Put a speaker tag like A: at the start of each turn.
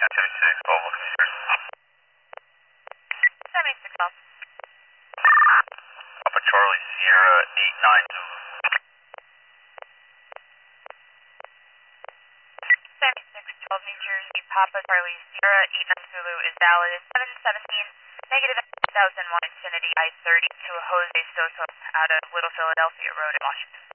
A: 76, Volvo Commuters.
B: 76 Golf.
A: Papa Charlie Sierra 89 Zulu.
B: 76 12 New Jersey, Papa Charlie Sierra 89 Zulu is valid. 717, negative 2001 Infinity I-30 to Jose Soto out of Little Philadelphia Road in Washington.